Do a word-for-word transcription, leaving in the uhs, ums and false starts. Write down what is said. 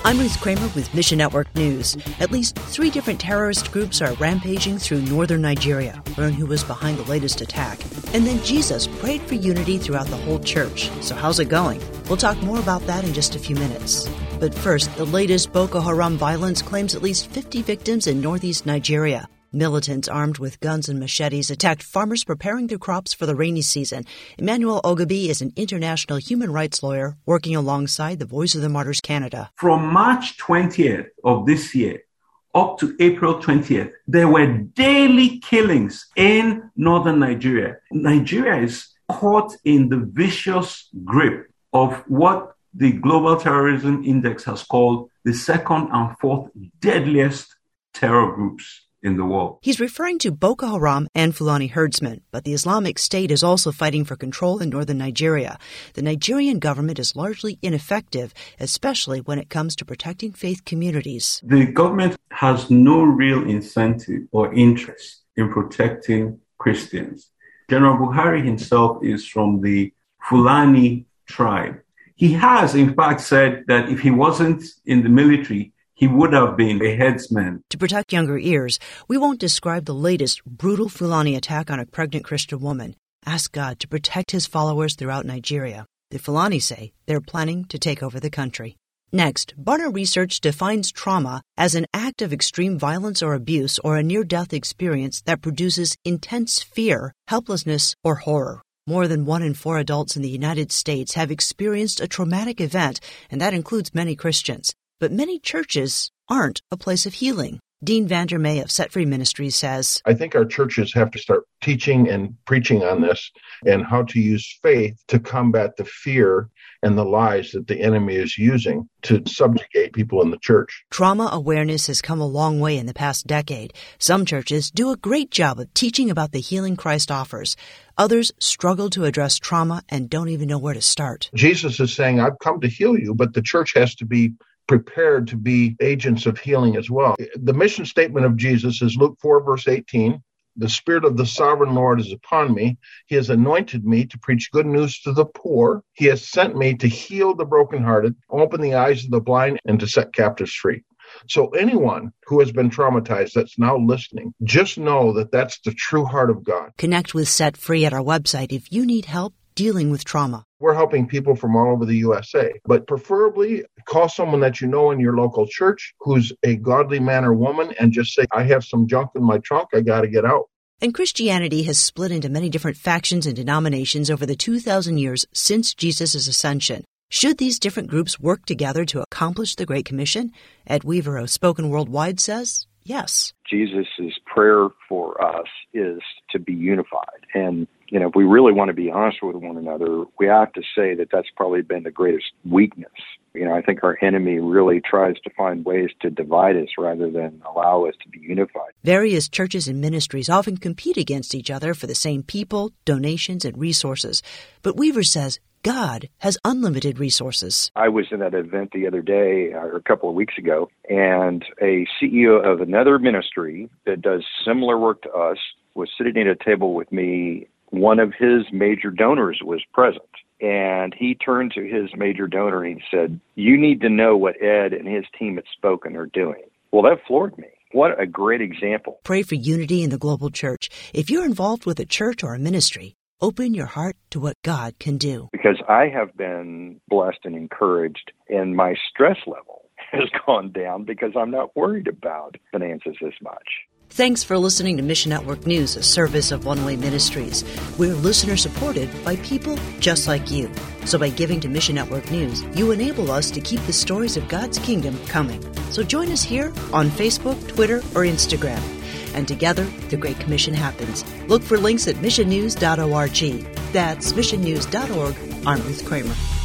I'm Ruth Kramer with Mission Network News. At least three different terrorist groups are rampaging through northern Nigeria. Learn who was behind the latest attack. And then Jesus prayed for unity throughout the whole church. So how's it going? We'll talk more about that in just a few minutes. But first, the latest Boko Haram violence claims at least fifty victims in northeast Nigeria. Militants armed with guns and machetes attacked farmers preparing their crops for the rainy season. Emmanuel Ogabi is an international human rights lawyer working alongside the Voice of the Martyrs Canada. From March twentieth of this year up to April twentieth, there were daily killings in northern Nigeria. Nigeria is caught in the vicious grip of what the Global Terrorism Index has called the second and fourth deadliest terror groups in the world. He's referring to Boko Haram and Fulani herdsmen, but the Islamic State is also fighting for control in northern Nigeria. The Nigerian government is largely ineffective, especially when it comes to protecting faith communities. The government has no real incentive or interest in protecting Christians. General Buhari himself is from the Fulani tribe. He has, in fact, said that if he wasn't in the military, he would have been a headsman. To protect younger ears, we won't describe the latest brutal Fulani attack on a pregnant Christian woman. Ask God to protect his followers throughout Nigeria. The Fulani say they're planning to take over the country. Next, Barna Research defines trauma as an act of extreme violence or abuse or a near-death experience that produces intense fear, helplessness, or horror. More than one in four adults in the United States have experienced a traumatic event, and that includes many Christians. But many churches aren't a place of healing. Dean Vandermeer of Set Free Ministries says, I think our churches have to start teaching and preaching on this and how to use faith to combat the fear and the lies that the enemy is using to subjugate people in the church. Trauma awareness has come a long way in the past decade. Some churches do a great job of teaching about the healing Christ offers. Others struggle to address trauma and don't even know where to start. Jesus is saying, I've come to heal you, but the church has to be prepared to be agents of healing as well. The mission statement of Jesus is Luke four, verse eighteen. The Spirit of the Sovereign Lord is upon me. He has anointed me to preach good news to the poor. He has sent me to heal the brokenhearted, open the eyes of the blind, and to set captives free. So anyone who has been traumatized that's now listening, just know that that's the true heart of God. Connect with Set Free at our website if you need help dealing with trauma. We're helping people from all over the U S A, but preferably call someone that you know in your local church who's a godly man or woman and just say, I have some junk in my trunk, I got to get out. And Christianity has split into many different factions and denominations over the two thousand years since Jesus' ascension. Should these different groups work together to accomplish the Great Commission? Ed Weaver of Spoken Worldwide says, yes. Jesus' prayer for us is to be unified. And, you know, if we really want to be honest with one another, we have to say that that's probably been the greatest weakness. You know, I think our enemy really tries to find ways to divide us rather than allow us to be unified. Various churches and ministries often compete against each other for the same people, donations, and resources. But Weaver says God has unlimited resources. I was at an event the other day, or a couple of weeks ago, and a C E O of another ministry that does similar work to us was sitting at a table with me. One of his major donors was present, and he turned to his major donor and he said, you need to know what Ed and his team at Spoken are doing. Well, that floored me. What a great example. Pray for unity in the global church. If you're involved with a church or a ministry, open your heart to what God can do. Because I have been blessed and encouraged, and my stress level has gone down because I'm not worried about finances as much. Thanks for listening to Mission Network News, a service of One Way Ministries. We're listener-supported by people just like you. So by giving to Mission Network News, you enable us to keep the stories of God's kingdom coming. So join us here on Facebook, Twitter, or Instagram. And together, the Great Commission happens. Look for links at mission news dot org. That's mission news dot org. I'm Ruth Kramer.